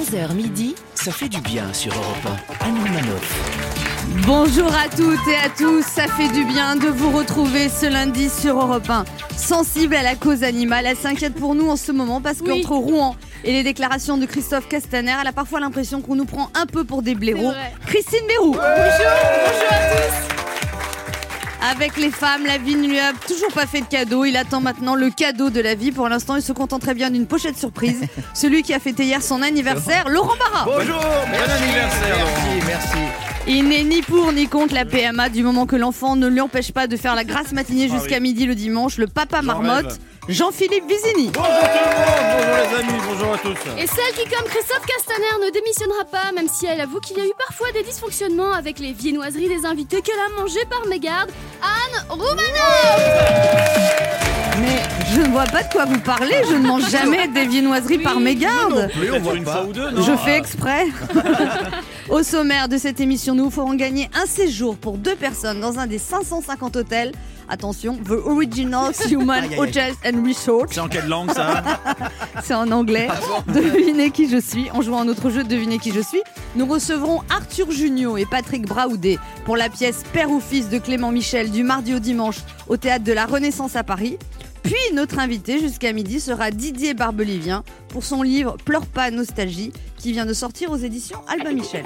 11h midi, ça fait du bien sur Europe 1. Anne Romanoff. Bonjour à toutes et à tous, ça fait du bien de vous retrouver ce lundi sur Europe 1. Sensible à la cause animale, elle s'inquiète pour nous en ce moment parce qu'entre Rouen et les déclarations de Christophe Castaner, elle a parfois l'impression qu'on nous prend un peu pour des blaireaux. Christine Béroux. Bonjour à tous. Avec les femmes, la vie ne lui a toujours pas fait de cadeau. Il attend maintenant le cadeau de la vie. Pour l'instant, il se contente très bien d'une pochette surprise. Celui qui a fêté hier son anniversaire, Laurent Barra. Bonjour, bon anniversaire. Merci. Il n'est ni pour ni contre la PMA du moment que l'enfant ne lui empêche pas de faire la grasse matinée jusqu'à midi le dimanche. Le papa marmotte, Jean-Philippe Vizini. Bonjour tout le monde, bonjour les amis, bonjour à tous. Et celle qui, comme Christophe Castaner, ne démissionnera pas, même si elle avoue qu'il y a eu parfois des dysfonctionnements avec les viennoiseries des invités qu'elle a mangées par mégarde, Anne Romanoff. Mais je ne vois pas de quoi vous parlez. Je ne mange jamais des viennoiseries par mégarde. Oui, on voit une fois ou deux, non? Je fais exprès. Au sommaire de cette émission, nous ferons gagner un séjour pour 2 personnes dans un des 550 hôtels. Attention, The Original Human Hotels and Resorts. C'est en quelle langue ça? C'est en anglais. Devinez qui je suis. En jouant à notre jeu Devinez qui je suis, nous recevrons Arthur Junio et Patrick Braoudet pour la pièce Père ou Fils de Clément Michel du mardi au dimanche au théâtre de la Renaissance à Paris. Puis notre invité jusqu'à midi sera Didier Barbelivien pour son livre Pleure pas nostalgie qui vient de sortir aux éditions Albin Michel.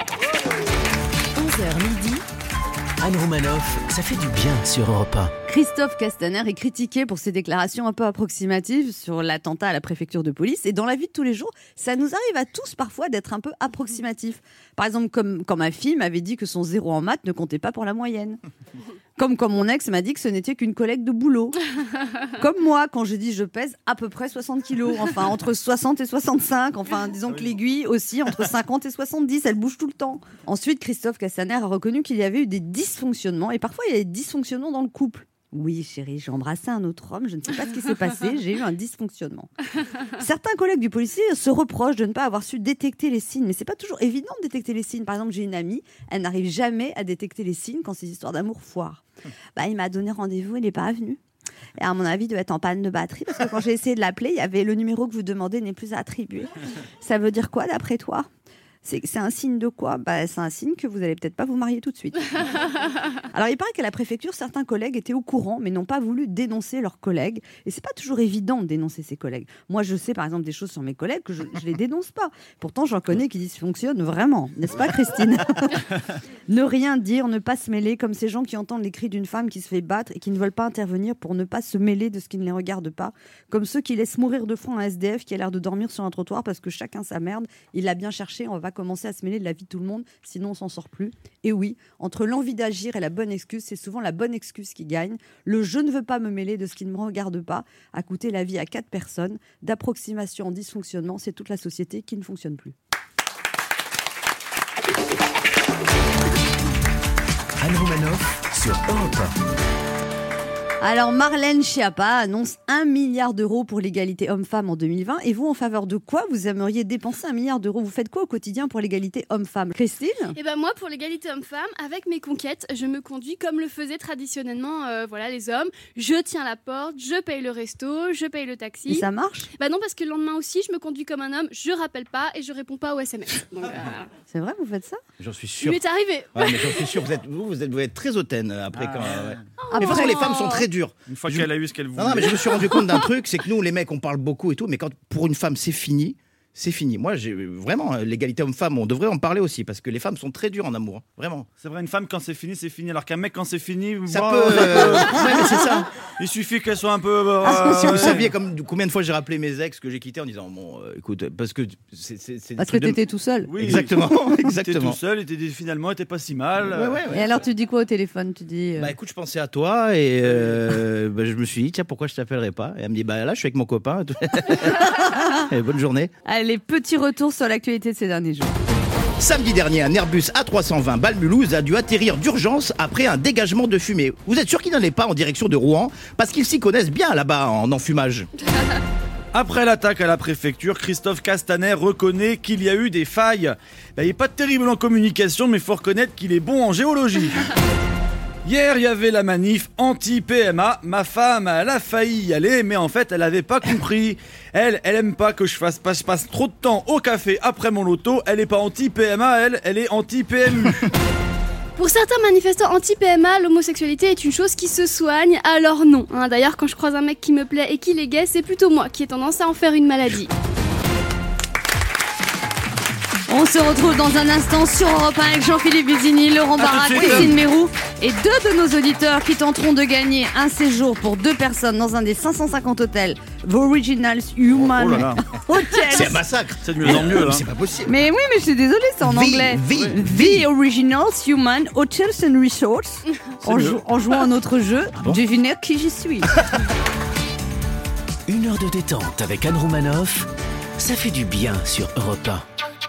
11h midi, Anne Romanoff, ça fait du bien sur Europe 1. Christophe Castaner est critiqué pour ses déclarations un peu approximatives sur l'attentat à la préfecture de police. Et dans la vie de tous les jours, ça nous arrive à tous parfois d'être un peu approximatifs. Par exemple, comme quand ma fille m'avait dit que son 0 en maths ne comptait pas pour la moyenne. Comme quand mon ex m'a dit que ce n'était qu'une collègue de boulot. Comme moi, quand je dis je pèse à peu près 60 kilos. Enfin, entre 60 et 65. Enfin, disons que l'aiguille aussi, entre 50 et 70. Elle bouge tout le temps. Ensuite, Christophe Castaner a reconnu qu'il y avait eu des dysfonctionnements. Et parfois, il y a des dysfonctionnements dans le couple. Oui, chérie, j'ai embrassé un autre homme, je ne sais pas ce qui s'est passé, j'ai eu un dysfonctionnement. Certains collègues du policier se reprochent de ne pas avoir su détecter les signes, mais c'est pas toujours évident de détecter les signes. Par exemple, j'ai une amie, elle n'arrive jamais à détecter les signes quand ces histoires d'amour foirent. Il m'a donné rendez-vous, il n'est pas venu. Et à mon avis, il devait être en panne de batterie, parce que quand j'ai essayé de l'appeler, il y avait le numéro que vous demandez n'est plus attribué. Ça veut dire quoi d'après toi ? C'est un signe de quoi ? C'est un signe que vous allez peut-être pas vous marier tout de suite. Alors, il paraît qu'à la préfecture, certains collègues étaient au courant, mais n'ont pas voulu dénoncer leurs collègues. Et c'est pas toujours évident de dénoncer ses collègues. Moi, je sais par exemple des choses sur mes collègues que je les dénonce pas. Pourtant, j'en connais qui dysfonctionnent vraiment. N'est-ce pas, Christine ? Ne rien dire, ne pas se mêler, comme ces gens qui entendent les cris d'une femme qui se fait battre et qui ne veulent pas intervenir pour ne pas se mêler de ce qui ne les regarde pas. Comme ceux qui laissent mourir de faim un SDF qui a l'air de dormir sur un trottoir parce que chacun sa merde. Il l'a bien cherché, on va commencer à se mêler de la vie de tout le monde, sinon on s'en sort plus. Et oui, entre l'envie d'agir et la bonne excuse, c'est souvent la bonne excuse qui gagne. Le je ne veux pas me mêler de ce qui ne me regarde pas a coûté la vie à 4 personnes. D'approximation en dysfonctionnement, c'est toute la société qui ne fonctionne plus. Anne Romanoff sur Europe 1. Alors Marlène Schiappa annonce 1 milliard d'euros pour l'égalité homme-femme en 2020. Et vous, en faveur de quoi vous aimeriez dépenser 1 milliard d'euros ? Vous faites quoi au quotidien pour l'égalité homme-femme ? Christine ? Et moi, pour l'égalité homme-femme, avec mes conquêtes, je me conduis comme le faisaient traditionnellement les hommes. Je tiens la porte, je paye le resto, je paye le taxi. Et ça marche ? Non, parce que le lendemain aussi, je me conduis comme un homme, je rappelle pas et je réponds pas aux SMS. Donc, C'est vrai, vous faites ça ? J'en suis il sûr. m'est arrivé. Ouais, mais j'en suis sûr, vous êtes très hautaine après quand. Ouais. Ah, Mais de toute façon, les femmes sont très dures. Une fois qu'elle a eu ce qu'elle voulait. Non, mais je me suis rendu compte d'un truc, c'est que nous, les mecs, on parle beaucoup et tout, mais quand pour une femme, c'est fini. C'est fini. Moi, j'ai vraiment l'égalité homme-femme. On devrait en parler aussi parce que les femmes sont très dures en amour, vraiment. C'est vrai, une femme quand c'est fini, c'est fini. Alors qu'un mec quand c'est fini, Ça peut. Ouais, mais c'est ça. il suffit qu'elle soit un peu. Si vous saviez combien de fois j'ai rappelé mes ex que j'ai quittés en disant bon, écoute, parce que c'est. Parce que t'étais tout seul. Oui, Exactement, T'étais exactement. tout seul, et finalement, t'es pas si mal. Ouais. Et alors, tu dis quoi au téléphone ? Tu dis. Écoute, je pensais à toi et je me suis dit tiens, pourquoi je t'appellerai pas ? Et elle me dit là, je suis avec mon copain. Et bonne journée. Allez, petit retour sur l'actualité de ces derniers jours. Samedi dernier, un Airbus A320 Bâle-Mulhouse a dû atterrir d'urgence après un dégagement de fumée. Vous êtes sûr qu'ils n'allaient pas en direction de Rouen ? Parce qu'ils s'y connaissent bien là-bas en enfumage. Après l'attaque à la préfecture, Christophe Castaner reconnaît qu'il y a eu des failles. Il n'est pas terrible en communication, mais il faut reconnaître qu'il est bon en géologie. Hier, il y avait la manif anti-PMA. Ma femme, elle a failli y aller, mais en fait, elle avait pas compris. Elle aime pas que je passe trop de temps au café après mon loto. Elle est pas anti-PMA, elle est anti-PMU. Pour certains manifestants anti-PMA, l'homosexualité est une chose qui se soigne, alors non. D'ailleurs, quand je croise un mec qui me plaît et qui est gay, c'est plutôt moi qui ai tendance à en faire une maladie. On se retrouve dans un instant sur Europe 1 avec Jean-Philippe Vizini, Laurent Barra, Christine Mérou et 2 de nos auditeurs qui tenteront de gagner un séjour pour 2 personnes dans un des 550 hôtels The Originals Human Hotels. C'est un massacre. C'est de mieux en mieux, là. C'est pas possible. Mais oui, mais je suis désolée, c'est en anglais. The Originals Human Hotels and Resorts. En jouant à notre jeu, devinez qui je suis. 1 heure de détente avec Anne Romanoff, ça fait du bien sur Europe 1.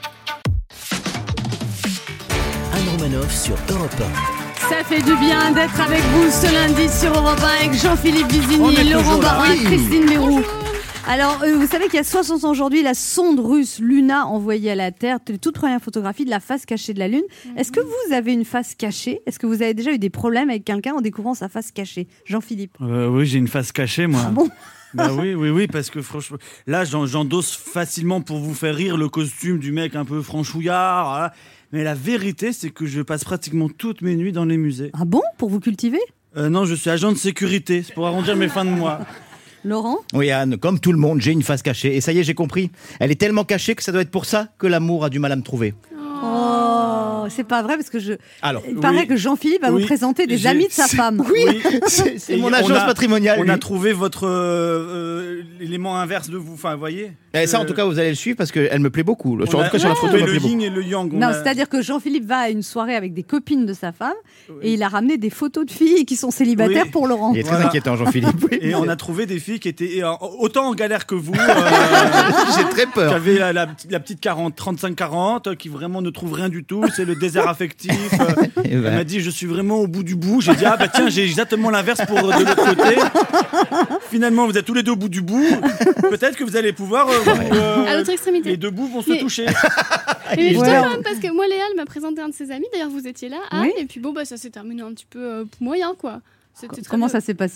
Anne Romanoff sur Europe 1. Ça fait du bien d'être avec vous ce lundi sur Europe 1 avec Jean-Philippe Vizini, Laurent Barra, Christine Mérou. Alors, vous savez qu'il y a 60 ans aujourd'hui, la sonde russe Luna envoyée à la Terre, les toutes premières photographies de la face cachée de la Lune. Est-ce que vous avez une face cachée ? Est-ce que vous avez déjà eu des problèmes avec quelqu'un en découvrant sa face cachée ? Jean-Philippe ? Oui, j'ai une face cachée, moi. Ah bon ? Bah oui, parce que franchement, là, j'endosse facilement pour vous faire rire le costume du mec un peu franchouillard. Voilà. Mais la vérité, c'est que je passe pratiquement toutes mes nuits dans les musées. Ah bon ? Pour vous cultiver ? Non, je suis agent de sécurité, c'est pour arrondir mes fins de mois. Laurent ? Oui, Anne, comme tout le monde, j'ai une face cachée. Et ça y est, j'ai compris. Elle est tellement cachée que ça doit être pour ça que l'amour a du mal à me trouver. Oh, c'est pas vrai parce que Alors, il paraît que Jean-Philippe va vous présenter des amis de sa femme. Oui, c'est mon agence patrimoniale. On a trouvé votre l'élément inverse de vous, enfin, vous voyez. Et ça, en tout cas, vous allez le suivre parce qu'elle me plaît beaucoup. En tout cas, sur la photo, elle me le plaît beaucoup. yin et le yang. Non, c'est-à-dire que Jean-Philippe va à une soirée avec des copines de sa femme et il a ramené des photos de filles qui sont célibataires pour Laurent. Il est très inquiétant, Jean-Philippe. Oui. Et on a trouvé des filles qui étaient autant en galère que vous. J'ai très peur. Qui avaient la petite 35-40, qui vraiment ne trouve rien du tout. C'est le désert affectif. Elle m'a dit, je suis vraiment au bout du bout. J'ai dit, ah bah tiens, j'ai exactement l'inverse pour de l'autre côté. Finalement, vous êtes tous les deux au bout du bout. Peut-être que vous allez pouvoir... à l'autre extrémité. Les deux bouts vont se toucher. Mais je quand même, parce que moi, Léa, elle m'a présenté un de ses amis. D'ailleurs, vous étiez là, Anne. Et puis bon, ça s'est terminé un petit peu moyen, quoi. Comment ça s'est passé ?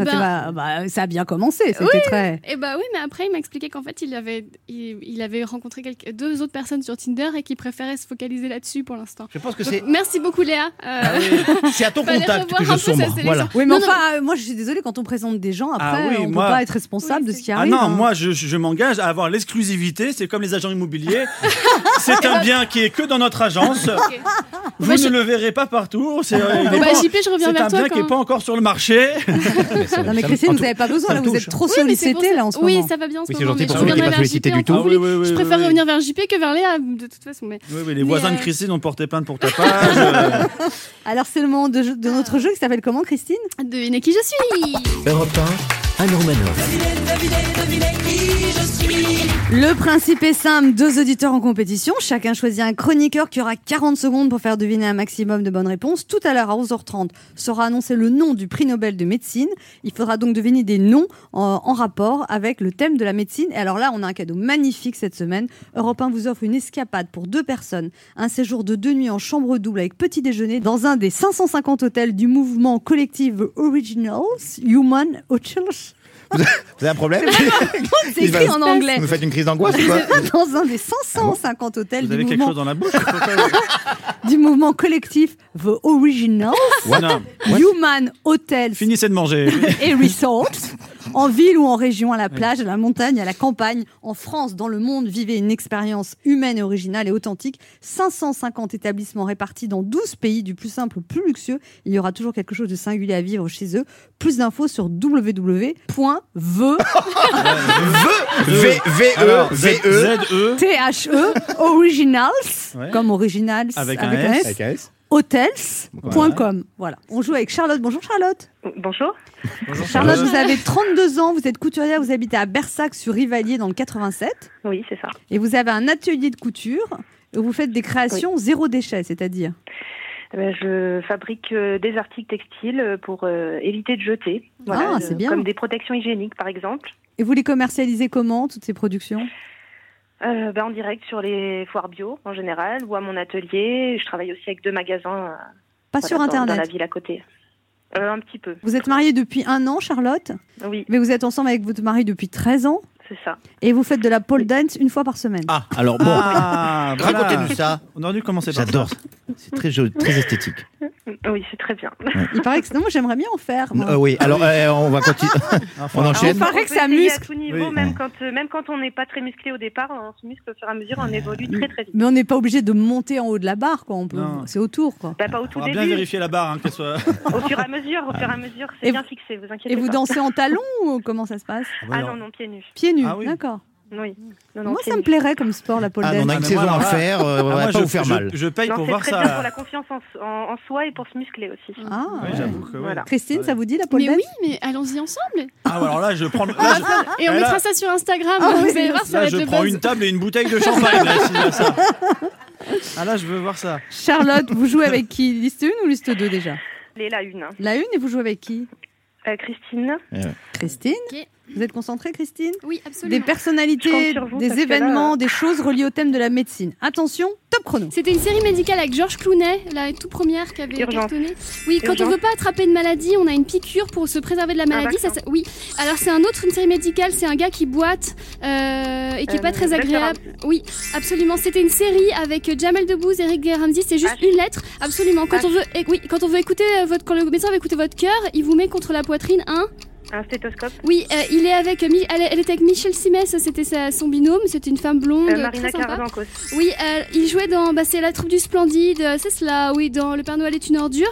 Ça a bien commencé. C'était très. Et oui, mais après il m'a expliqué qu'en fait il avait rencontré 2 autres personnes sur Tinder et qu'il préférait se focaliser là-dessus pour l'instant. Je pense que c'est. Merci beaucoup Léa. C'est à ton contact que je sombre. Voilà. Oui, mais moi je suis désolée quand on présente des gens après, on peut pas être responsable de ce qui arrive. Ah non, moi je m'engage à avoir l'exclusivité. C'est comme les agents immobiliers. C'est un bien qui est que dans notre agence. Okay. Vous ne le verrez pas partout. JP, je reviens vers toi. C'est un bien qui est pas encore sur le marché. Non mais Christine, vous n'avez pas besoin, là, vous êtes trop sollicité là en ce moment. Oui, ça va bien en ce moment. C'est gentil pour vous qui n'est pas sollicité du tout. Je préfère revenir vers JP que vers Léa, de toute façon. Oui, les voisins de Christine ont porté plainte pour tapage. Alors c'est le moment de notre jeu qui s'appelle comment, Christine ? Devinez qui je suis. Europe 1, Anne Romanoff. Devinez qui je suis. Le principe est simple, 2 auditeurs en compétition, chacun choisit un chroniqueur qui aura 40 secondes pour faire deviner un maximum de bonnes réponses. Tout à l'heure à 11h30 sera annoncé le nom du prix Nobel de médecine. Il faudra donc deviner des noms en rapport avec le thème de la médecine. Et alors là, on a un cadeau magnifique cette semaine. Europe 1 vous offre une escapade pour 2 personnes, un séjour de 2 nuits en chambre double avec petit déjeuner dans un des 550 hôtels du mouvement collectif Originals Human Hotels. Vous avez un problème ? C'est écrit en anglais. Vous me faites une crise d'angoisse ou quoi ? Dans un des 550 hôtels vous avez du quelque mouvement... chose dans la bouche du mouvement collectif The Originals Human Hotels Finissez de manger. et Resorts. En ville ou en région, à la plage, à la montagne, à la campagne, en France, dans le monde, vivez une expérience humaine et originale et authentique. 550 établissements répartis dans 12 pays, du plus simple au plus luxueux. Il y aura toujours quelque chose de singulier à vivre chez eux. Plus d'infos sur Originals, comme Originals avec un S. hotels.com. Voilà. On joue avec Charlotte. Bonjour Charlotte. Bonjour. Charlotte, vous avez 32 ans, vous êtes couturière, vous habitez à Bersac sur Rivalier dans le 87. Oui, c'est ça. Et vous avez un atelier de couture où vous faites des créations zéro déchet, c'est-à-dire je fabrique des articles textiles pour éviter de jeter. Voilà, c'est bien. Comme des protections hygiéniques, par exemple. Et vous les commercialisez comment, toutes ces productions ? En direct sur les foires bio en général ou à mon atelier. Je travaille aussi avec 2 magasins Pas sur Dans Internet. la ville à côté. Un petit peu. Vous êtes mariée depuis 1 an, Charlotte, Oui, mais vous êtes ensemble avec votre mari depuis 13 ans c'est ça. et vous faites de la pole dance une fois par semaine. Ah, alors bon, Ah, voilà. racontez-nous ça. On aurait dû commencer par ça. J'adore. C'est très joli, très esthétique. Oui, c'est très bien. Il paraît que moi j'aimerais bien en faire. moi. Oui, alors on va continuer. Enfin, On enchaîne. Il paraît que On ça peut essayer muscle. à tout niveau, Oui. même quand on n'est pas très musclé au départ, on se muscle au fur et à mesure, on évolue très très vite. Mais on n'est pas obligé de monter en haut de la barre, quoi. On peut... Non. C'est autour, quoi. Bah, pas au on tout va début, bien vérifier la barre, qu'elle soit. au fur et à mesure, c'est Et bien vous- fixé, vous inquiétez Et vous pas. dansez en talons ou comment ça se passe? Ah non, pieds nus. Pieds nus, Ah oui. d'accord. Oui. Non, Moi, pieds ça me nus. plairait comme sport, la pole Ah, dance. on a une mais saison moi, à alors là- faire, on Ah, va moi, pas vous faire mal. Je paye Non, pour c'est voir très ça. bien pour la confiance en soi et pour se muscler aussi. Ah. Oui, j'avoue que oui. Voilà. Christine, ça vous dit la pole Mais dance? oui, mais allons-y ensemble. Ah, alors là, je prends. Là, Et on là- mettra ça sur Instagram. Ah vous oui, allez voir, ça va là, être je le prends buzz. une table et une bouteille de champagne. Là, s'il y a ça. Ah là, je veux voir ça. Charlotte, vous jouez avec qui? Liste 1 ou liste 2 déjà? La une. La 1 et vous jouez avec qui? Christine. Christine? Ok. Vous êtes concentrée, Christine? Oui, absolument. Des personnalités, Je compte sur vous, des parce que là, événements, des choses reliées au thème de la médecine. Attention, top chrono. C'était une série médicale avec George Clooney, la toute première qui avait Urgence. cartonné. Oui, quand on Urgence. veut pas attraper une maladie, on a une piqûre pour se préserver de la maladie. vaccin. Oui. Alors c'est une série médicale, c'est un gars qui boite et qui est pas très Dr. agréable. Oui, absolument. C'était une série avec Jamel Debbouze, Eric Ramsey. C'est juste une lettre, absolument. Quand on veut, quand on veut écouter quand le médecin veut écouter votre cœur, il vous met contre la poitrine Un stéthoscope. Oui, il est avec, elle était avec Michel Simès, c'était son binôme, c'était une femme blonde, Marina très sympa. Carazancos. Oui, il jouait dans, c'est la troupe du Splendide, c'est cela, oui, dans Le Père Noël est une ordure.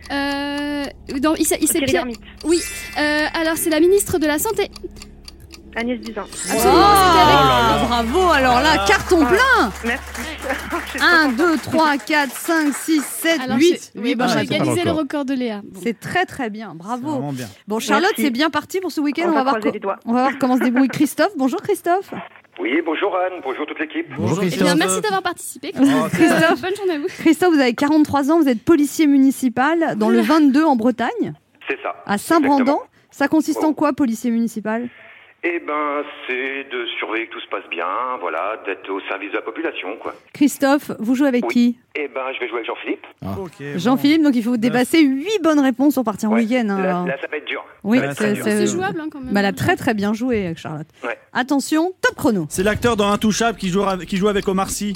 Il s'est Thierry Pierre. Lhermitte. Oui, alors c'est la ministre de la Santé. Agnès Buzyn. Absolument, c'était avec. Ah, bravo, alors là, carton plein. Merci. 1, 2, 3, 4, 5, 6, 7, Alors, 8. oui, 8 bonnes j'ai réponses. égalisé le record. record de Léa. Bon. C'est très très bien, C'est bravo. vraiment bien. Bon, Charlotte, Merci. c'est bien parti pour ce week-end. On On va va voir croiser les doigts. on va voir comment se débrouille Christophe. Bonjour Christophe. Oui, bonjour Anne, bonjour toute l'équipe. Bonjour Eh Christophe. bien, merci d'avoir participé. Christophe. Bonne journée à vous. Christophe, vous avez 43 ans, vous êtes policier municipal dans le 22 en Bretagne, C'est ça. à Saint-Brandant. Exactement. Ça consiste en quoi, policier municipal? Eh ben, c'est de surveiller que tout se passe bien, voilà, d'être au service de la population, quoi. Christophe, vous jouez avec Oui. qui? Eh ben, je vais jouer avec Jean-Philippe. Ok, Jean-Philippe, donc il faut dépasser 8 bonnes réponses pour partir en Ouais. week-end. hein, alors. Là, ça va être dur. Oui, Ouais, c'est- dur. C'est jouable hein, quand même. Bah, elle a très très bien joué avec Charlotte. Ouais. Attention, top chrono. C'est l'acteur dans Intouchable qui joue avec Omar Sy.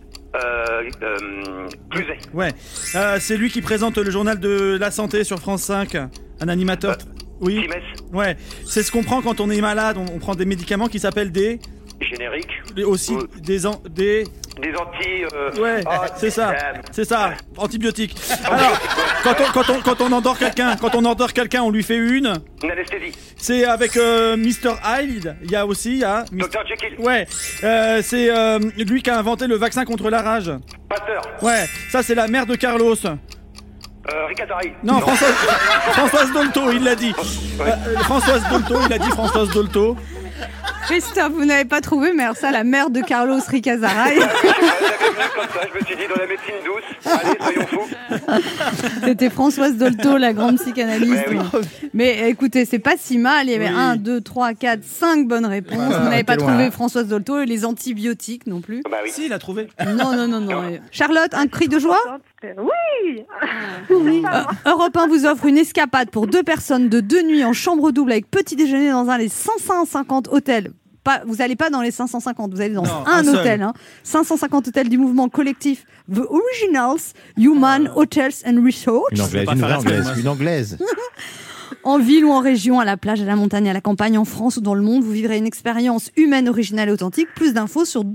Cluzet. Ouais. C'est lui qui présente le journal de la santé sur France 5. Un animateur. Oui. Timès. Ouais. C'est ce qu'on prend quand on est malade. On prend des médicaments qui s'appellent Générique. aussi Ouais. des. Des anti... Ouais, ah, c'est ça. C'est ça. Antibiotiques. Alors, quand on endort quelqu'un, on lui fait une. Une anesthésie. C'est avec Mr. Hyde. Il y a aussi, Dr. Jekyll. Ouais. C'est lui qui a inventé le vaccin contre la rage. Pasteur. Ouais. Ça, c'est la mère de Carlos. Ricatari. Non, Françoise Dolto, il l'a dit. Françoise Dolto, il a dit Françoise Dolto. Christophe, vous n'avez pas trouvé, mais alors ça, la mère de Carlos Ricazaray. J'avais venu comme ça, je me suis dit, dans la médecine douce. Allez, soyons fous. C'était Françoise Dolto, la grande psychanalyste. Mais Mais écoutez, c'est pas si mal. Il y avait Oui. 1, 2, 3, 4, 5 bonnes réponses. Vous n'avez pas t'es trouvé loin. Françoise Dolto et les antibiotiques non plus. Bah oui. Si, il a trouvé. Non. Charlotte, un cri de joie. Oui. Europe 1 vous offre une escapade pour 2 personnes de 2 nuits en chambre double avec petit déjeuner dans un des 550 hôtels. Vous n'allez pas dans les 550, vous allez dans Non, un un seul. hôtel. Hein. 550 hôtels du mouvement collectif The Originals Human Hotels and Resorts. Une anglaise, pas une faire vraie la semaine, anglaise, moi. une anglaise. En ville ou en région, à la plage, à la montagne, à la campagne, en France ou dans le monde, vous vivrez une expérience humaine, originale et authentique. Plus d'infos sur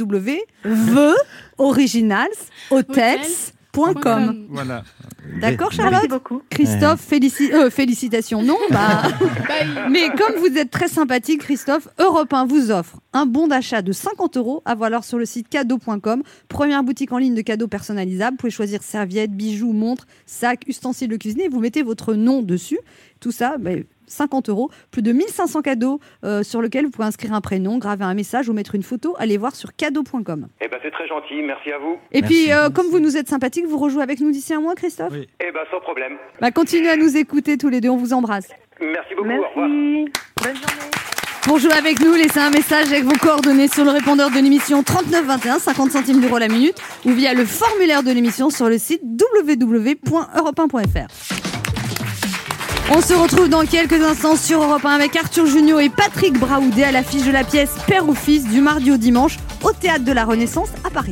www.theoriginalshotels.com. Voilà. D'accord, Merci Charlotte? beaucoup. Christophe, félicitations. Non, bah. Mais comme vous êtes très sympathique, Christophe, Europe 1 vous offre un bon d'achat de 50 € à valoir sur le site cadeau.com. Première boutique en ligne de cadeaux personnalisables. Vous pouvez choisir serviettes, bijoux, montres, sacs, ustensiles de cuisine et vous mettez votre nom dessus. Tout ça, 50 €. Plus de 1500 cadeaux sur lesquels vous pouvez inscrire un prénom, graver un message ou mettre une photo. Allez voir sur cadeau.com. Eh ben, c'est très gentil, merci à vous. Et Merci. puis, comme vous nous êtes sympathique, vous rejouez avec nous d'ici un mois, Christophe? Oui. Eh ben, sans problème. Continuez à nous écouter tous les deux. On vous embrasse. Merci beaucoup, au revoir. Merci. Bonne journée. Pour jouer avec nous, laissez un message avec vos coordonnées sur le répondeur de l'émission 3921, 50 centimes d'euros la minute, ou via le formulaire de l'émission sur le site www.europe1.fr. On se retrouve dans quelques instants sur Europe 1 avec Arthur Junio et Patrick Braoudé à l'affiche de la pièce Père ou Fils du mardi au dimanche au Théâtre de la Renaissance à Paris.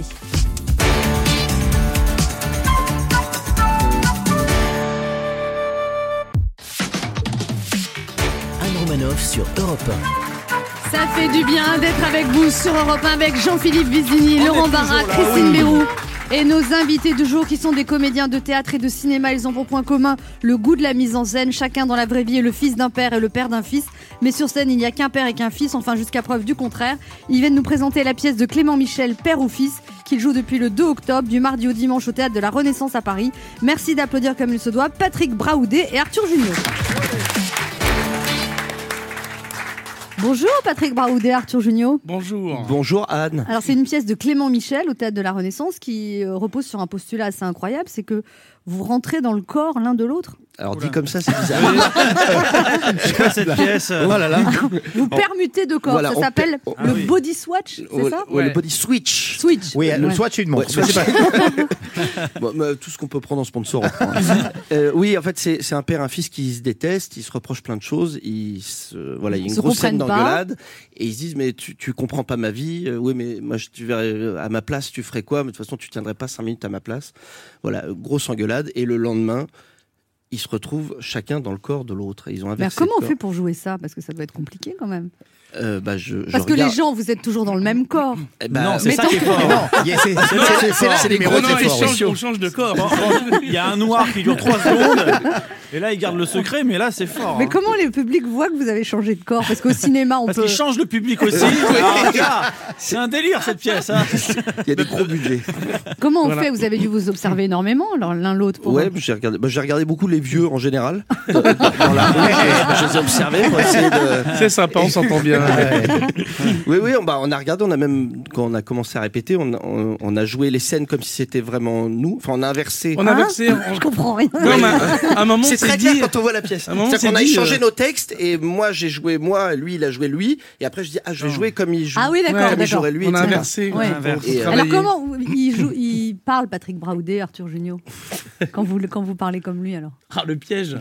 Anne Romanoff sur Europe 1. Ça fait du bien d'être avec vous sur Europe 1 avec Jean-Philippe Vizini, Laurent Barra, Christine Béroux et nos invités du jour qui sont des comédiens de théâtre et de cinéma. Ils ont pour point commun le goût de la mise en scène. Chacun dans la vraie vie est le fils d'un père et le père d'un fils. Mais sur scène, il n'y a qu'un père et qu'un fils, enfin jusqu'à preuve du contraire. Ils viennent nous présenter la pièce de Clément Michel, Père ou Fils, qu'ils jouent depuis le 2 octobre, du mardi au dimanche au Théâtre de la Renaissance à Paris. Merci d'applaudir comme il se doit Patrick Braoudé et Arthur Junio. Bonjour Patrick Braoudé, Arthur Junio. Bonjour. Bonjour Anne. Alors c'est une pièce de Clément Michel au Théâtre de la Renaissance qui repose sur un postulat assez incroyable, c'est que vous rentrez dans le corps l'un de l'autre. Alors dit comme ça, c'est bizarre. C'est quoi cette pièce Oh là là. Vous permutez de corps, Voilà, ça s'appelle le oui. body swatch, c'est ça Ouais, le body switch. Switch. Oui, le Ouais. swatch, c'est une montre. Ouais, Mais c'est pas- Bon, tout ce qu'on peut prendre en sponsor. on prend. Oui, en fait, c'est un père, un fils qui se détestent, ils se reprochent plein de choses, il y a une Se grosse scène comprennent pas. d'engueulade, et ils se disent mais tu comprends pas ma vie. Oui, mais moi tu verrais à ma place, tu ferais quoi? Mais de toute façon, tu tiendrais pas 5 minutes à ma place. Voilà, grosse engueulade, et le lendemain, ils se retrouvent chacun dans le corps de l'autre. Ils ont Mais inversé comment le on corps. fait pour jouer ça? Parce que ça doit être compliqué quand même. Je Parce que regarde- les gens, vous êtes toujours dans le même corps. Eh ben, Non, c'est mais ça tant- qui est fort. Non, c'est là c'est le les numéro gros très il fort. change, on change de corps. Il y a un noir qui dure 3 secondes. Et là, il garde le secret, mais là, c'est fort. Mais hein. comment les publics voient que vous avez changé de corps? Parce qu'au cinéma, on Parce peut. qu'il change le public aussi. Alors, gars, c'est un délire cette pièce. Hein. Il y a des gros budgets. Comment on Voilà. fait? Vous avez dû vous observer énormément l'un l'autre. Pour Ouais, j'ai regardé beaucoup les vieux en général. Dans la rue, je les ai observés pour essayer de. C'est sympa, on s'entend bien. Oui, on a regardé, on a même, quand on a commencé à répéter, on a joué les scènes comme si c'était vraiment nous. Enfin, on a inversé. On a versé. Je comprends rien. Non, mais à un moment, C'est c'est très dit. clair quand on voit la pièce. À un moment, C'est-à-dire qu'on a c'est dit, échangé nos textes et moi j'ai joué moi, lui il a joué lui, et après je dis je vais jouer comme il joue. Ah oui, d'accord, Ouais, comme il d'accord. jouerait lui. On a etc. inversé. Ouais. Et, Alors comment il parle Patrick Braoudé, Arthur Junio, quand vous parlez comme lui alors? Ah, le piège.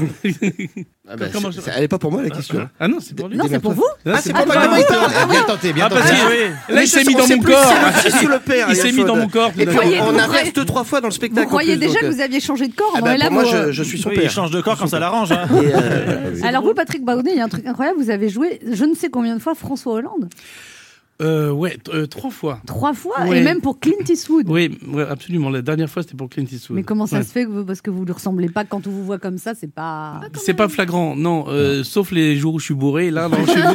Ah bah, Comment elle est pas pour moi la question. Ah non, c'est pour lui. Non, c'est pour vous. Là, c'est pour moi comment il parle. Bien tenté, bien Ah, parce tenté. que là, il s'est mis dans mon corps. C'est le fils ou le père. Il s'est mis dans mon corps. Et puis Croyez- on vous arrête croyez- 2-3 fois dans le Vous spectacle. en croyez plus, déjà donc, que vous aviez changé de corps? ah Bon, bah, et là, pour moi vous, je suis son Oui, il père. change de corps quand ça l'arrange. Hein. Et, Alors vous, Patrick Braoudé, il y a un truc incroyable, vous avez joué je ne sais combien de fois François Hollande. Ouais, 3 fois. 3 fois, Ouais. et même pour Clint Eastwood. Oui, ouais, absolument. La dernière fois, c'était pour Clint Eastwood. Mais comment ça Ouais. se fait parce que vous lui ressemblez pas quand on vous voit comme ça, c'est pas. C'est pas flagrant, non. Sauf les jours où je suis bourré. Là, non, je suis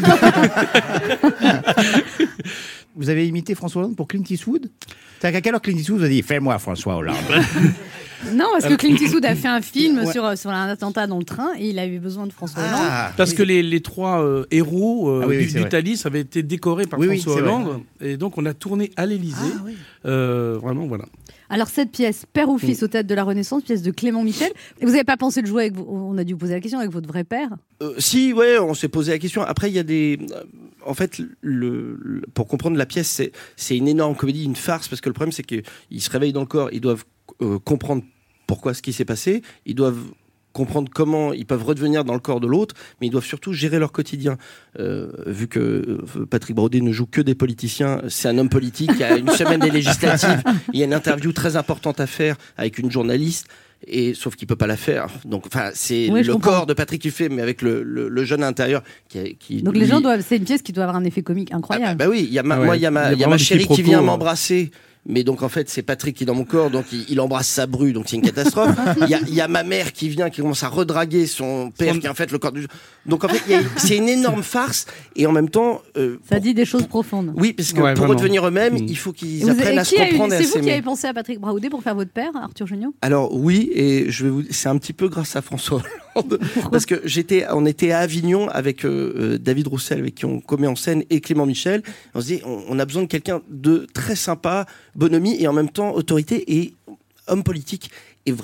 Vous avez imité François Hollande pour Clint Eastwood? C'est-à-dire qu'à quelle heure Clint Eastwood vous a dit fais-moi François Hollande? Non, parce que Clint Eastwood a fait un film Ouais. sur un attentat dans le train et il a eu besoin de François Hollande. Ah, Parce que les 3 héros Ah oui, oui, c'est du vrai. Thalys avaient été décorés par Oui, oui, François c'est vrai. Hollande. Et donc, on a tourné à l'Élysée. Vraiment, voilà. Alors cette pièce, Père ou Fils au Théâtre de la Renaissance, pièce de Clément Michel, et vous n'avez pas pensé de jouer avec on a dû vous poser la question avec votre vrai père? Si, ouais, on s'est posé la question. Après, il y a des. En fait, pour comprendre la pièce, c'est une énorme comédie, une farce, parce que le problème, c'est qu'ils se réveillent dans le corps, ils doivent comprendre pourquoi ce qui s'est passé, ils doivent comprendre comment ils peuvent redevenir dans le corps de l'autre, mais ils doivent surtout gérer leur quotidien. Vu que Patrick Braoudé ne joue que des politiciens, c'est un homme politique, il y a une semaine des législatives, il y a une interview très importante à faire avec une journaliste, et sauf qu'il peut pas la faire. Donc, enfin, c'est Oui, je le comprends. corps de Patrick qui fait, mais avec le jeune intérieur qui Donc les gens doivent, c'est une pièce qui doit avoir un effet comique incroyable. bah oui, il y a Ah ouais. moi, il y a Il y a ma vraiment des chérie petits qui vient propos, m'embrasser. Mais donc en fait c'est Patrick qui est dans mon corps, donc il embrasse sa bru, donc c'est une catastrophe. Il y a ma mère qui vient, qui commence à redraguer son père, qui est en fait le corps du. Donc en fait c'est une énorme farce, et en même temps. Ça dit des choses profondes. Oui, parce que Ouais, pour vraiment. redevenir eux-mêmes, Mm. il faut Et qu'ils vous avez- apprennent à se qui a eu- comprendre et à C'est vous qui s'aimer. avez pensé à Patrick Braoudé pour faire votre père, Arthur Junio? Alors oui, et c'est un petit peu grâce à François Hollande, parce que on était à Avignon avec David Roussel, avec qui on commet en scène, et Clément Michel. On se dit, on a besoin de quelqu'un de très sympa, bonhomie, et en même temps autorité et homme politique. Et vraiment,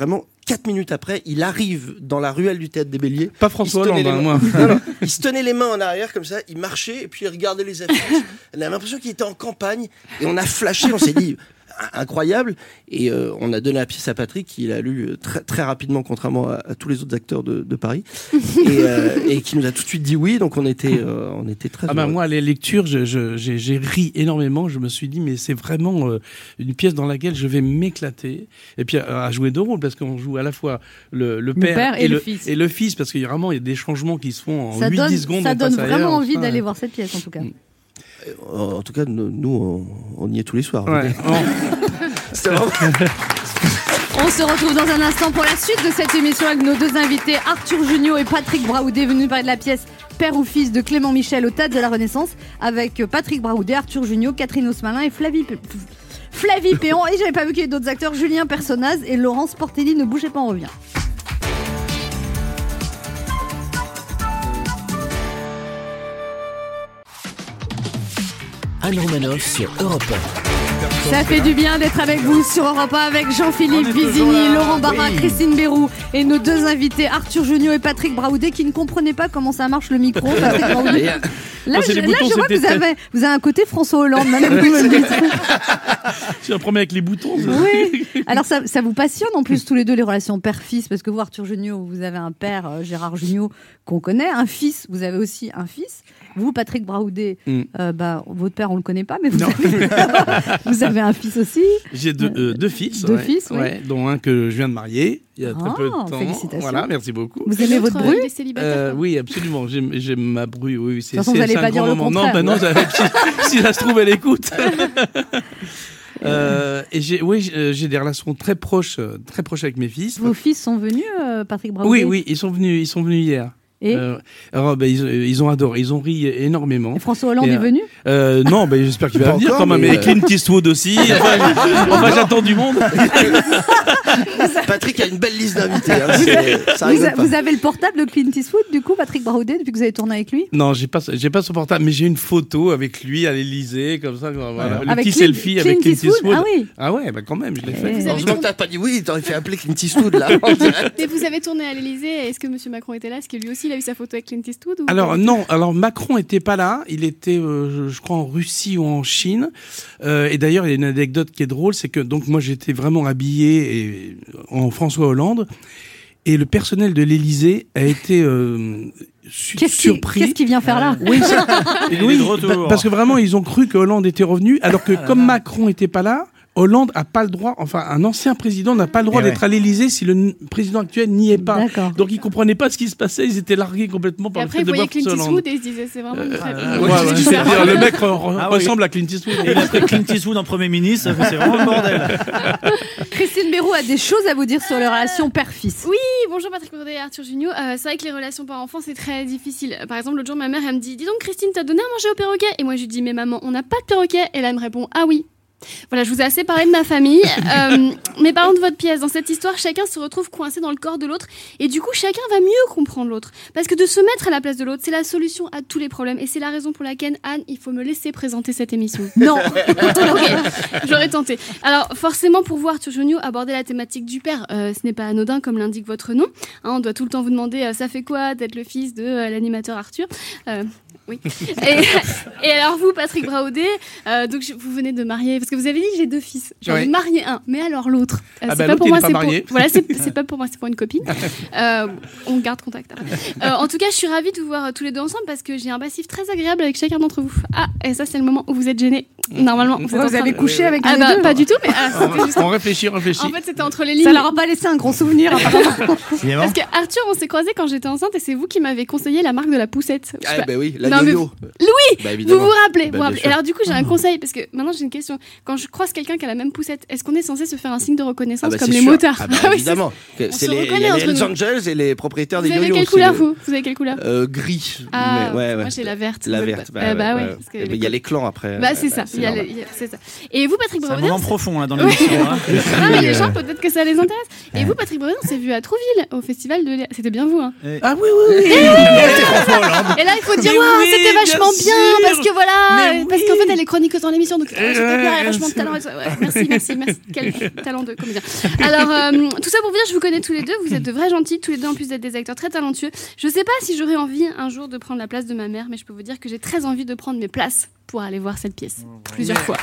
4 minutes après, il arrive dans la ruelle du Théâtre des Béliers. Pas François Hollande, moi. Non, il se tenait les mains en arrière comme ça, il marchait et puis il regardait les affiches. On avait l'impression qu'il était en campagne et on a flashé, on s'est dit incroyable, et on a donné la pièce à Patrick qui l'a lu très, très rapidement, contrairement à tous les autres acteurs de Paris, et qui nous a tout de suite dit oui, donc on était très heureux. Moi, à la lecture, j'ai ri énormément. Je me suis dit, mais c'est vraiment une pièce dans laquelle je vais m'éclater. Et puis à jouer deux rôles, parce qu'on joue à la fois le père et le fils, parce qu'il y a vraiment des changements qui se font en 8-10 secondes. Ça donne vraiment envie d'aller voir cette pièce, en tout cas. En tout cas, nous, on y est tous les soirs. Ouais. On se retrouve dans un instant pour la suite de cette émission avec nos deux invités, Arthur Jugnot et Patrick Braoudé, venus parler de la pièce Père ou Fils de Clément Michel au Théâtre de la Renaissance, avec Patrick Braoudé, Arthur Jugnot, Catherine Haussmalin et Flavie Péon. Et j'avais pas vu qu'il y avait d'autres acteurs, Julien Personnaz et Laurence Portelli. Ne bougez pas, on revient. Anne Romanoff sur Europe 1. Ça fait du bien d'être avec vous sur Europe 1 avec Jean-Philippe Vizini, Laurent Barra, Christine Béroux et nos deux invités Arthur Jugnot et Patrick Braoudé qui ne comprenaient pas comment ça marche le micro. Patrick Braoudé. Là, je vois que vous avez un côté François Hollande. C'est un premier avec les boutons. Oui. Alors ça vous passionne en plus tous les deux les relations père-fils, parce que vous Arthur Jugnot, vous avez un père Gérard Jugnot qu'on connaît, un fils, vous avez aussi un fils. Vous Patrick Braoudé, votre père on le connaît pas, mais vous avez un fils aussi. J'ai deux fils. Deux fils, oui. Dont un que je viens de marier il y a très peu de temps. Félicitations. Voilà, merci beaucoup. Vous aimez votre bru? Oui, absolument. J'aime ma bru. Oui, de toute façon, vous n'allez pas dire le contraire. Non, si ça se trouve, elle écoute. Et j'ai des relations très proches avec mes fils. Vos fils sont venus, Patrick Braoudé? Oui, ils sont venus hier. Et ils ont adoré, ils ont ri énormément. Et François Hollande est venu? Non, j'espère qu'il va venir quand même. Et Clint Eastwood aussi. Enfin, j'attends du monde. Patrick a une belle liste d'invités. Vous avez le portable de Clint Eastwood, du coup, Patrick Braoudé, depuis que vous avez tourné avec lui? Non, j'ai pas son portable, mais j'ai une photo avec lui à l'Élysée, comme ça. Voilà. Le petit selfie avec Clint Eastwood. Ah oui. Ah ouais, quand même, je l'ai fait. Heureusement que t'as pas dit oui, t'aurais fait appeler Clint Eastwood là. Mais vous avez tourné à l'Élysée. Est-ce que Monsieur Macron était là? Est-ce que lui aussi il a eu sa photo avec Clint Eastwood? Alors non, Macron était pas là. Il était, je crois, en Russie ou en Chine. Et d'ailleurs, il y a une anecdote qui est drôle, c'est que donc moi j'étais vraiment habillé en François Hollande, et le personnel de l'Élysée a été surpris. Qu'est-ce qu'il vient faire là? Oui, parce que vraiment ils ont cru que Hollande était revenu, alors que comme Macron était pas là, Hollande n'a pas le droit, enfin un ancien président n'a pas le droit d'être à l'Élysée si le président actuel n'y est pas. D'accord. Donc ils comprenaient pas ce qui se passait, ils étaient largués complètement par et le après, fait de voir Clint Hollande. Eastwood et ils se disaient c'est vraiment le mec ressemble à Clint Eastwood. Et il a pris Clint Eastwood en Premier ministre, c'est vraiment le bordel. Christine Béroux a des choses à vous dire sur les relations père-fils. Oui, bonjour Patrick Braoudé et Arthur Jugnot. C'est vrai que les relations parents-enfants c'est très difficile. Par exemple, l'autre jour ma mère elle me dit dis donc Christine t'as donné à manger au perroquet? Et moi je lui dis mais maman on n'a pas de perroquet. Et là elle me répond ah oui. Voilà, je vous ai assez parlé de ma famille. Mais parlons de votre pièce. Dans cette histoire, chacun se retrouve coincé dans le corps de l'autre. Et du coup, chacun va mieux comprendre l'autre. Parce que de se mettre à la place de l'autre, c'est la solution à tous les problèmes. Et c'est la raison pour laquelle, Anne, il faut me laisser présenter cette émission. Non. Ok, j'aurais tenté. Alors, forcément, pour voir Arthur Jugnot aborder la thématique du père, ce n'est pas anodin comme l'indique votre nom. On doit tout le temps vous demander ça fait quoi d'être le fils de l'animateur Arthur. Oui. Et alors vous, Patrick Braoudé, donc vous venez de marier, parce que vous avez dit j'ai deux fils. J'en ai marié un, mais alors l'autre, c'est pas pour moi, c'est pour... Voilà, c'est pas pour moi, c'est pour une copine. On garde contact. En tout cas, je suis ravie de vous voir tous les deux ensemble parce que j'ai un passif très agréable avec chacun d'entre vous. Ah, et ça c'est le moment où vous êtes gênés. Normalement, vous avez couché avec un des deux. Pas du tout, mais juste... on réfléchit. En fait, c'était entre les lignes. Ça leur a pas laissé un gros souvenir. Parce que Arthur, on s'est croisés quand j'étais enceinte et c'est vous qui m'avez conseillé la marque de la poussette. Ah bah oui, la yo-yo. Louis, vous vous rappelez. Et alors du coup, j'ai un conseil. conseil parce que maintenant j'ai une question. Quand je croise quelqu'un qui a la même poussette, est-ce qu'on est censé se faire un signe de reconnaissance comme les motards? Évidemment. C'est les Hells Angels et les propriétaires des yo-yo. Vous avez quelle couleur vous avez quelle couleur? Gris. Ah, moi j'ai la verte. La verte. Bah ouais. Il y a les clans après. Bah c'est ça. C'est ça. Et vous, Patrick Braoudé, c'est un moment profond là dans l'émission. Non mais les gens peut-être que ça les intéresse. Et vous, Patrick Braoudé, on s'est vu à Trouville au festival de. C'était bien vous, hein? Ah oui. Et là, il faut dire c'était vachement bien bien, sûr. parce que voilà, Mais parce oui. qu'en fait elle est chroniqueuse dans l'émission, donc c'était bien, elle a vachement de c'est- talent. Ouais, merci, quel talent de comédien. Alors tout ça pour vous dire, je vous connais tous les deux, vous êtes de vrais gentils, tous les deux en plus d'être des acteurs très talentueux. Je sais pas si j'aurais envie un jour de prendre la place de ma mère, mais je peux vous dire que j'ai très envie de prendre mes places pour aller voir cette pièce plusieurs fois.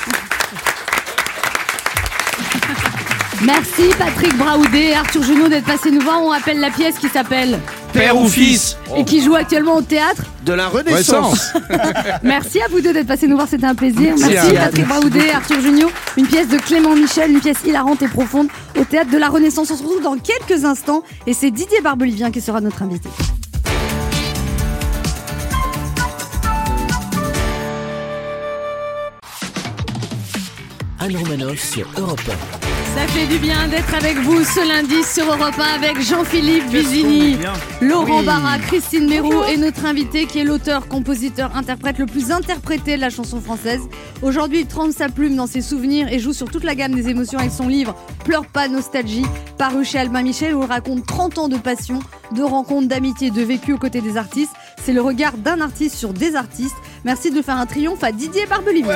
Merci Patrick Braoudé et Arthur Junot d'être passés nous voir. On rappelle la pièce qui s'appelle Père ou fils. et qui joue actuellement au théâtre. De la Renaissance. Merci à vous deux d'être passés nous voir, c'était un plaisir. Merci Anne. Patrick Braoudé et Arthur Junot. Une pièce de Clément Michel, une pièce hilarante et profonde au théâtre de la Renaissance. On se retrouve dans quelques instants et c'est Didier Barbelivien qui sera notre invité. Anne Romanoff sur Europe 1. Ça fait du bien d'être avec vous ce lundi sur Europe 1 avec Jean-Philippe Buzini, Laurent Barra, Christine Mérou et notre invité qui est l'auteur, compositeur, interprète le plus interprété de la chanson française. Aujourd'hui, il trempe sa plume dans ses souvenirs et joue sur toute la gamme des émotions avec son livre Pleure pas nostalgie, paru chez Albin Michel, où il raconte 30 ans de passion, de rencontres, d'amitié, de vécu aux côtés des artistes. C'est le regard d'un artiste sur des artistes. Merci de faire un triomphe à Didier Barbelivien.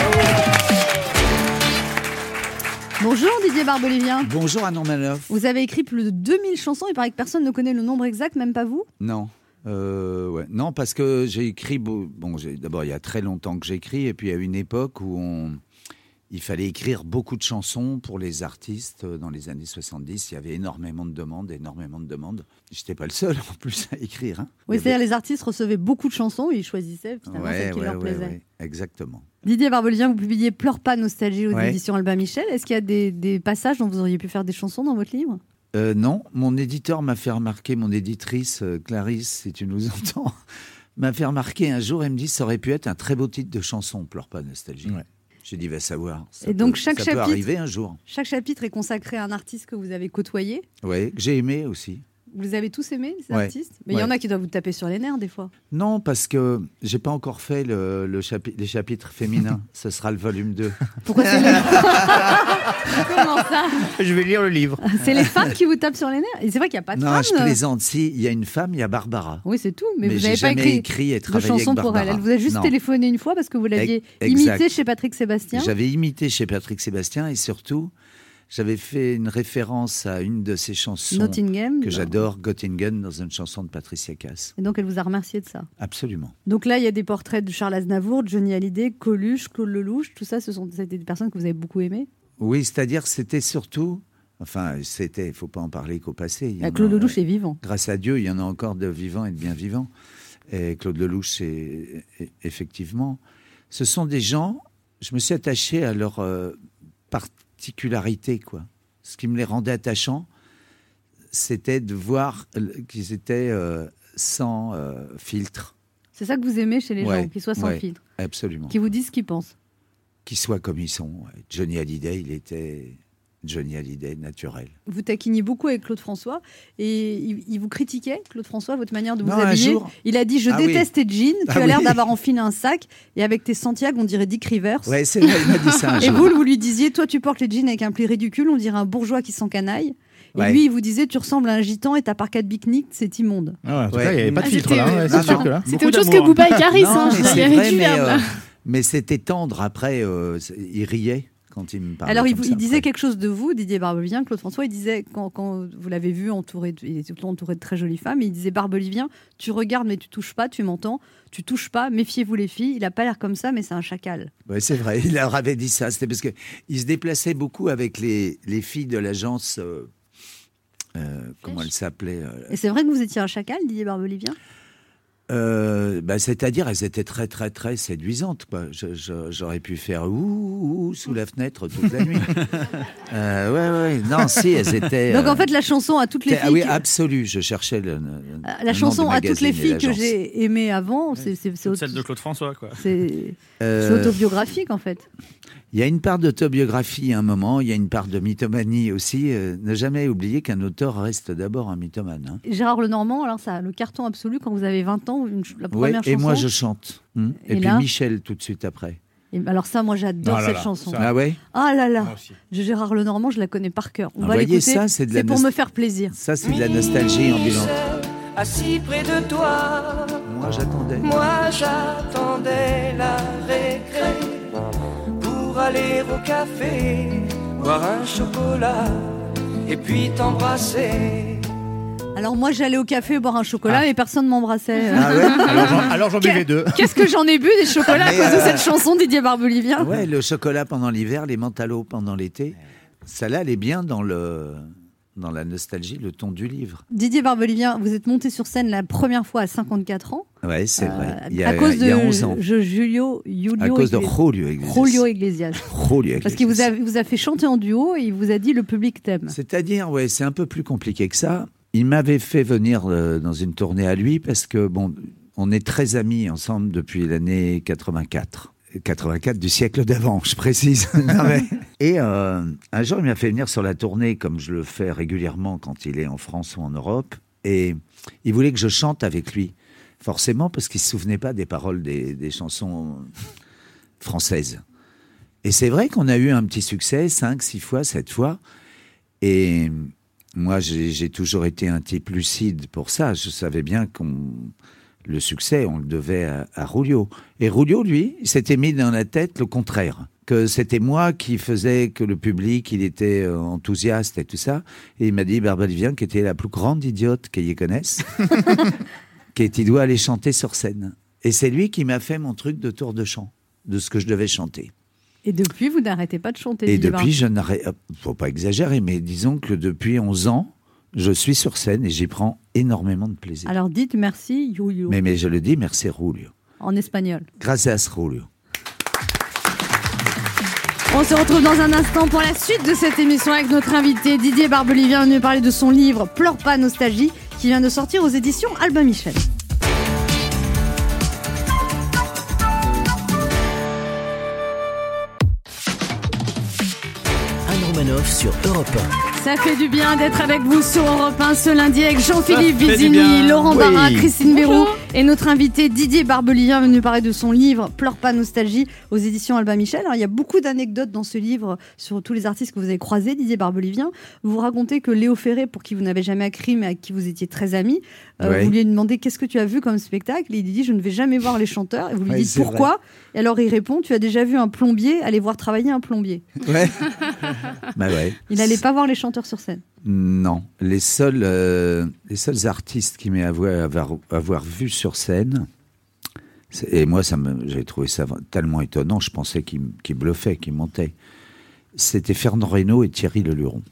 Bonjour Didier Barbelivien. Bonjour Anne Romanoff. Vous avez écrit plus de 2000 chansons, il paraît que personne ne connaît le nombre exact, même pas vous. Non. Ouais. Non, parce que j'ai écrit... d'abord, il y a très longtemps que j'écris, et puis à une époque où il fallait écrire beaucoup de chansons pour les artistes. Dans les années 70, il y avait énormément de demandes. Je n'étais pas le seul, en plus, à écrire. Hein. Oui, c'est-à-dire les artistes recevaient beaucoup de chansons et ils choisissaient finalement celles qui leur plaisaient. Ouais, exactement. Didier Barbelivien, vous publiez Pleure pas nostalgie aux Ouais. éditions Albin Michel. Est-ce qu'il y a des passages dont vous auriez pu faire des chansons dans votre livre ? Non, mon éditeur m'a fait remarquer, mon éditrice, Clarisse, si tu nous entends, m'a fait remarquer un jour, elle me dit, ça aurait pu être un très beau titre de chanson, Pleure pas nostalgie. Ouais. J'ai dit, va savoir. Et donc chaque ça chapitre, peut arriver un jour. Chaque chapitre est consacré à un artiste que vous avez côtoyé. Oui, que j'ai aimé aussi. Vous avez tous aimé ces Ouais. artistes ? Mais il y en a qui doivent vous taper sur les nerfs des fois. Non, parce que j'ai pas encore fait les chapitres féminins. Ce sera le volume 2. Pourquoi c'est Comment ça ? Je vais lire le livre. C'est les femmes qui vous tapent sur les nerfs ? Et c'est vrai qu'il n'y a pas de Non, femmes. je plaisante. Si, il y a une femme, il y a Barbara. Oui, c'est tout. Mais vous j'ai n'avez pas jamais écrit et de travaillé chansons avec pour Barbara. elle. Elle vous a juste Non. téléphoné une fois parce que vous l'aviez Exact. imité chez Patrick Sébastien. J'avais imité chez Patrick Sébastien et surtout, j'avais fait une référence à une de ses chansons Nottingham. que j'adore, Göttingen, dans une chanson de Patricia Cass. Et donc elle vous a remercié de ça. Absolument. Donc là, il y a des portraits de Charles Aznavour, de Johnny Hallyday, Coluche, Claude Lelouch. Tout ça, c'était des personnes que vous avez beaucoup aimées. Oui, c'est-à-dire c'était surtout... Enfin, il ne faut pas en parler qu'au passé. Il y en Claude a- Lelouch est vivant. Grâce à Dieu, il y en a encore de vivants et de bien vivants. Et Claude Lelouch, effectivement... Ce sont des gens... Je me suis attaché à leur particularité, quoi. Ce qui me les rendait attachants, c'était de voir qu'ils étaient sans filtre. C'est ça que vous aimez chez les Ouais, gens, qu'ils soient sans ouais, filtre. Absolument. Qui vous disent ce qu'ils pensent. Qu'ils soient comme ils sont. Ouais. Johnny Hallyday, il était Johnny Hallyday naturel. Vous taquiniez beaucoup avec Claude François et il vous critiquait, Claude François, votre manière de vous Non, un habiller. jour- Il a dit, je Ah oui. déteste tes jeans, tu Ah as l'air oui. d'avoir enfilé un sac et avec tes Santiago, on dirait Dick Rivers. Ouais, c'est vrai, il m'a dit ça un Et jour. vous lui disiez, toi tu portes les jeans avec un pli ridicule, on dirait un bourgeois qui s'encanaille. Et Ouais. lui, il vous disait, tu ressembles à un gitan et ta parka de pique-nique, c'est immonde. Ah, en tout Ouais. cas, il n'y avait pas de Ah, filtre c'était- là. hein, non, c'est sûr non. que là. C'était Beaucoup autre chose que d'amour, Booba et Caris. Non, hein, mais il y c'est avait vrai, du verbe. mais c'était tendre. Après, il riait quand il me parlait. Alors, il comme ça, disait après. quelque chose de vous, Didier Barbelivien, Claude François, il disait, quand vous l'avez vu entouré, il était tout entouré de très jolies femmes, il disait, Barbelivien, tu regardes mais tu touches pas, tu m'entends, tu touches pas, méfiez-vous les filles, il a pas l'air comme ça, mais c'est un chacal. Ouais, c'est vrai, il leur avait dit ça. C'était parce qu'il se déplaçait beaucoup avec les filles de l'agence. Comment elle s'appelait Et c'est vrai que vous étiez un chacal, Didier Barbelivien ? C'est-à-dire, elles étaient très, très, très séduisantes, quoi. J'aurais pu faire ouh sous la fenêtre toute la nuit. Ouais. Non, si, elles étaient. Donc en fait, la chanson à toutes les filles. Ah oui, que- absolu. Je cherchais le La chanson nom du à toutes les magazine et filles que l'agence. j'ai aimées avant, c'est Celle de Claude François, quoi. c'est Euh, autobiographique en fait. Il y a une part d'autobiographie à un moment, il y a une part de mythomanie aussi. Ne jamais oublier qu'un auteur reste d'abord un mythomane. Hein. Gérard Lenormand, alors ça, le carton absolu quand vous avez 20 ans, la Ouais, première chanson. et moi je chante. Et puis là Michel tout de suite après. Et alors ça, moi j'adore Ah là cette là, chanson. ça. Ah ouais Ah là là. Moi aussi. Gérard Lenormand, je la connais par cœur. On Ah, va voyez, l'écouter. ça, c'est de la pour nost- me faire plaisir. Ça, c'est de la nostalgie ambulante. Assis près de toi, j'attendais. Moi j'attendais la récré pour aller au café, boire un chocolat et puis t'embrasser. Alors moi j'allais au café boire un chocolat et personne ne m'embrassait. Ah ouais alors j'en buvais 2. Qu'est-ce que j'en ai bu des chocolats à cause de cette chanson Didier Barbelivien. Ouais, le chocolat pendant l'hiver, les mentales pendant l'été. Ça là, elle est bien dans la nostalgie, le ton du livre. Didier Barbelivien, vous êtes monté sur scène la première fois à 54 ans. Ouais, c'est vrai. À cause de 11 ans. Julio à cause de Julio Iglesias. Julio Iglesias. Parce qu'il vous a fait chanter en duo et il vous a dit le public t'aime. C'est-à-dire, ouais, c'est un peu plus compliqué que ça. Il m'avait fait venir dans une tournée à lui parce que, bon, on est très amis ensemble depuis l'année 84. 84 du siècle d'avant, je précise. Et un jour, il m'a fait venir sur la tournée, comme je le fais régulièrement quand il est en France ou en Europe. Et il voulait que je chante avec lui. Forcément, parce qu'il ne se souvenait pas des paroles des chansons françaises. Et c'est vrai qu'on a eu un petit succès, 5, 6 fois, 7 fois. Et moi, j'ai toujours été un type lucide pour ça. Je savais bien le succès, on le devait à Julio. Et Julio, lui, il s'était mis dans la tête le contraire. Que c'était moi qui faisais que le public, il était enthousiaste et tout ça. Et il m'a dit, Barbelivien, qui était la plus grande idiote qu'il y connaisse, qu'il doit aller chanter sur scène. Et c'est lui qui m'a fait mon truc de tour de chant, de ce que je devais chanter. Et depuis, vous n'arrêtez pas de chanter. Et depuis, je n'arrête... Faut pas exagérer, mais disons que depuis 11 ans, je suis sur scène et j'y prends énormément de plaisir. Alors dites merci, Julio. Mais je le dis, merci, Julio. En espagnol. Gracias, Julio. On se retrouve dans un instant pour la suite de cette émission avec notre invité Didier Barbelivien, venu parler de son livre Pleure pas nostalgie, qui vient de sortir aux éditions Albin Michel. Anne Romanoff sur Europe 1. Ça fait du bien d'être avec vous sur Europe 1 ce lundi avec Jean-Philippe Vizini, Laurent Barra, Christine Béroux et notre invité Didier Barbelivien venu parler de son livre Pleure pas nostalgie aux éditions Albin Michel. Alors, il y a beaucoup d'anecdotes dans ce livre sur tous les artistes que vous avez croisés, Didier Barbelivien. Vous racontez que Léo Ferré, pour qui vous n'avez jamais écrit mais avec qui vous étiez très amis, vous lui demandez qu'est-ce que tu as vu comme spectacle et il dit je ne vais jamais voir les chanteurs et vous lui dites pourquoi vrai. Et alors il répond tu as déjà vu un plombier, allez voir travailler un plombier. Ouais. Bah ouais. Il n'allait pas voir les chanteurs sur scène. Non, les seuls artistes qui m'aient avoir vu sur scène, et moi j'ai trouvé ça tellement étonnant, je pensais qu'ils bluffaient, qu'ils montaient. C'était Fernand Reynaud et Thierry Leluron.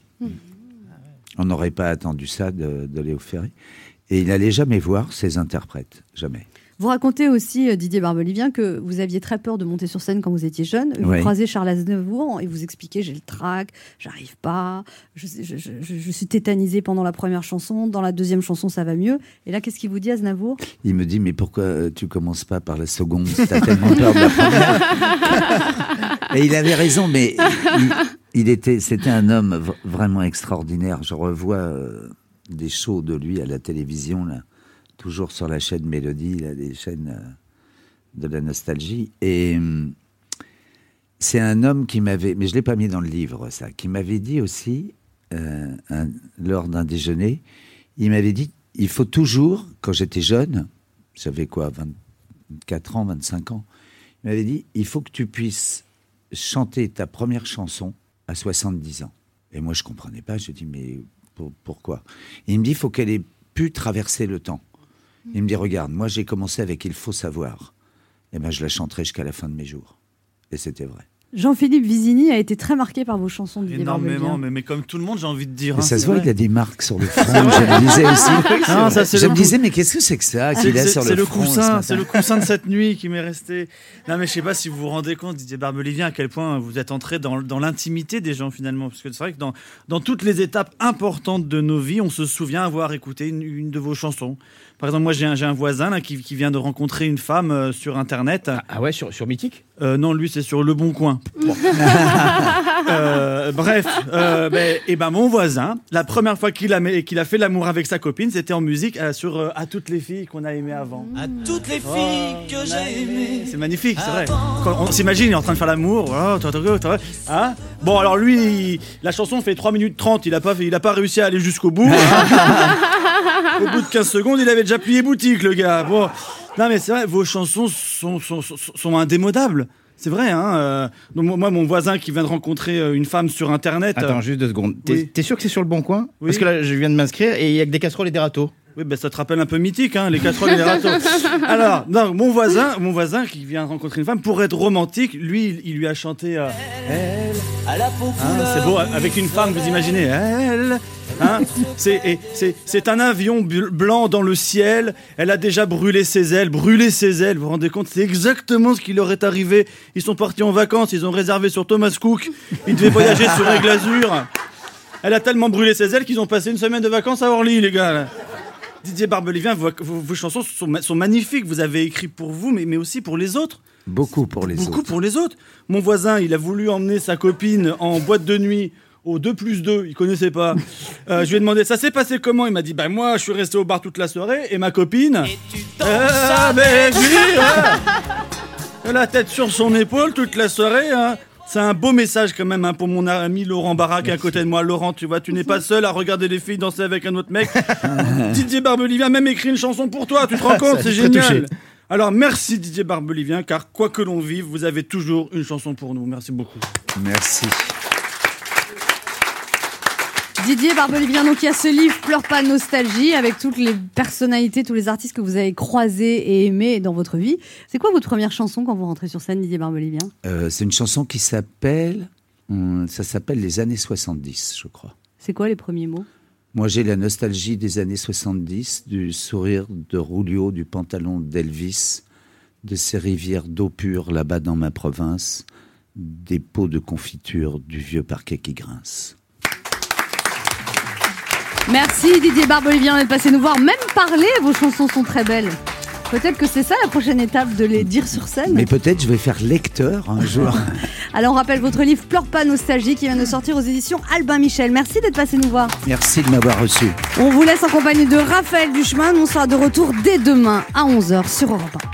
On n'aurait pas attendu ça de Léo Ferré. Et il n'allait jamais voir ses interprètes, jamais. Vous racontez aussi, Didier Barbelivien, que vous aviez très peur de monter sur scène quand vous étiez jeune. Vous croisez Charles Aznavour et vous expliquez j'ai le trac, j'arrive pas, je suis tétanisé pendant la première chanson, dans la deuxième chanson ça va mieux. Et là, qu'est-ce qu'il vous dit, Aznavour ? Il me dit mais pourquoi tu commences pas par la seconde ? T'as tellement peur de la première. Et il avait raison, mais c'était un homme vraiment extraordinaire. Je revois des shows de lui à la télévision là. Toujours sur la chaîne Mélodie, là, des chaînes de la nostalgie. Et c'est un homme qui m'avait, mais je ne l'ai pas mis dans le livre, ça, qui m'avait dit aussi, lors d'un déjeuner, il m'avait dit, il faut toujours, quand j'étais jeune, j'avais quoi, 24 ans, 25 ans, il m'avait dit, il faut que tu puisses chanter ta première chanson à 70 ans. Et moi, je ne comprenais pas, je dis, mais pourquoi ? Et il me dit, il faut qu'elle ait pu traverser le temps. Il me dit, regarde, moi j'ai commencé avec Il faut savoir. Et ben je la chanterai jusqu'à la fin de mes jours. Et c'était vrai. Jean-Philippe Vizini a été très marqué par vos chansons. Énormément, mais comme tout le monde, j'ai envie de dire. Et ça se voit, il a des marques sur le front. Je me disais aussi. Non, ça, je me disais, mais qu'est-ce que c'est que ça qu'il a sur le front ? C'est le coussin de cette nuit qui m'est resté. Non, mais je sais pas si vous vous rendez compte, Didier Barbelivien, à quel point vous êtes entré dans l'intimité des gens finalement, parce que c'est vrai que dans toutes les étapes importantes de nos vies, on se souvient avoir écouté une de vos chansons. Par exemple, moi j'ai un voisin là, qui vient de rencontrer une femme sur Internet. Ah ouais, sur Mythique ? Non, lui c'est sur Le Bon Coin. Bon. Bref, mon voisin, la première fois qu'il a fait l'amour avec sa copine, c'était en musique sur À toutes les filles qu'on a aimées avant. À toutes les filles que j'ai aimées. C'est magnifique, c'est vrai. Quand on s'imagine, il est en train de faire l'amour. Hein, bon, alors lui, la chanson fait 3 minutes 30, il a pas réussi à aller jusqu'au bout. Au bout de 15 secondes, il avait déjà plié boutique, le gars. Bon. Non, mais c'est vrai, vos chansons sont indémodables. C'est vrai, hein. Donc moi, mon voisin qui vient de rencontrer une femme sur Internet... Attends, juste 2 secondes. Oui. T'es sûr que c'est sur le bon coin? Oui. Parce que là, je viens de m'inscrire et il y a que des casseroles et des râteaux. Oui, ben ça te rappelle un peu mythique, hein, les casseroles et les râteaux. Alors, non, mon voisin qui vient de rencontrer une femme, pour être romantique, lui, il lui a chanté... Elle, à la peau couleur. C'est beau, avec une femme, vous imaginez, elle... Hein, c'est un avion blanc dans le ciel. Elle a déjà brûlé ses ailes. Vous vous rendez compte? C'est exactement ce qui leur est arrivé. Ils sont partis en vacances, ils ont réservé sur Thomas Cook. Ils devaient voyager sur Aigle Azur. Elle a tellement brûlé ses ailes qu'ils ont passé une semaine de vacances à Orly, les gars. Didier Barbelivien, vos chansons sont magnifiques. Vous avez écrit pour vous, mais aussi pour les autres. Beaucoup pour les autres. Mon voisin, il a voulu emmener sa copine en boîte de nuit au 2+2, il connaissait pas. Je lui ai demandé, ça s'est passé comment? Il m'a dit, moi, je suis resté au bar toute la soirée et ma copine... la tête sur son épaule toute la soirée. Hein. C'est un beau message quand même pour mon ami Laurent Barra qui est à côté de moi. Laurent, tu vois, tu n'es pas seul à regarder les filles danser avec un autre mec. Didier Barbelivien a même écrit une chanson pour toi, tu te rends compte? C'est génial. Alors merci Didier Barbelivien, car quoi que l'on vive, vous avez toujours une chanson pour nous. Merci beaucoup. Merci. Didier Barbelivien, donc il y a ce livre Pleure pas nostalgie avec toutes les personnalités, tous les artistes que vous avez croisés et aimés dans votre vie. C'est quoi votre première chanson quand vous rentrez sur scène, Didier Barbelivien? C'est une chanson qui s'appelle Les années 70, je crois. C'est quoi les premiers mots? Moi, j'ai la nostalgie des années 70, du sourire de Rulio, du pantalon d'Elvis, de ces rivières d'eau pure là-bas dans ma province, des pots de confiture du vieux parquet qui grince. Merci Didier Barbelivien d'être passé nous voir, même parler, vos chansons sont très belles. Peut-être que c'est ça la prochaine étape, de les dire sur scène. Mais peut-être je vais faire lecteur un jour. Alors on rappelle votre livre Pleure pas nostalgie qui vient de sortir aux éditions Albin Michel. Merci d'être passé nous voir. Merci de m'avoir reçu. On vous laisse en compagnie de Raphaël Duchemin. On sera de retour dès demain à 11h sur Europe 1.